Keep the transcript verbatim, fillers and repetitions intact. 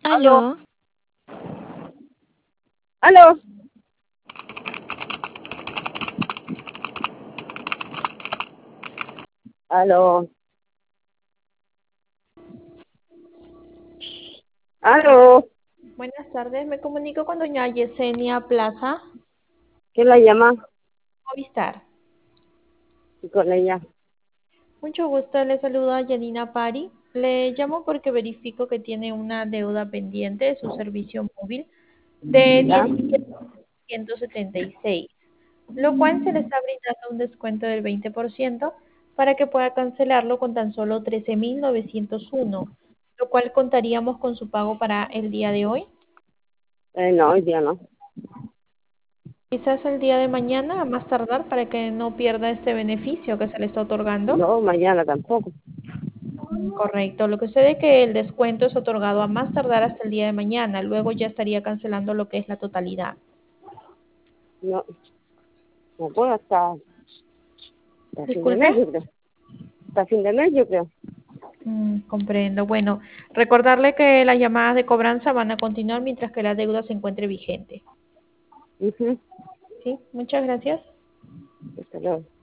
Aló, Aló, aló, aló, aló. buenas tardes. Me comunico con doña Yesenia Plaza, ¿Quién la llama? Movistar. Y con ella. Mucho gusto, le saluda Yanina Pari. Le llamo porque verifico que tiene una deuda pendiente de su servicio móvil de ¿Ya? diecisiete mil ciento setenta y seis, lo cual se le está brindando un descuento del veinte por ciento para que pueda cancelarlo con tan solo trece mil novecientos uno, lo cual contaríamos con su pago para el día de hoy. Eh, no, hoy día no. Quizás el día de mañana, a más tardar, para que no pierda este beneficio que se le está otorgando. No, mañana tampoco. Mm, Correcto. Lo que sucede es que el descuento es otorgado a más tardar hasta el día de mañana. Luego ya estaría cancelando lo que es la totalidad. No, no puedo hasta, hasta fin de Disculpe. mes, yo creo. Hasta fin de mes, yo creo. Mm, comprendo. Bueno, recordarle que las llamadas de cobranza van a continuar mientras que la deuda se encuentre vigente. Ujú. ¿Sí? Muchas gracias. Hasta luego.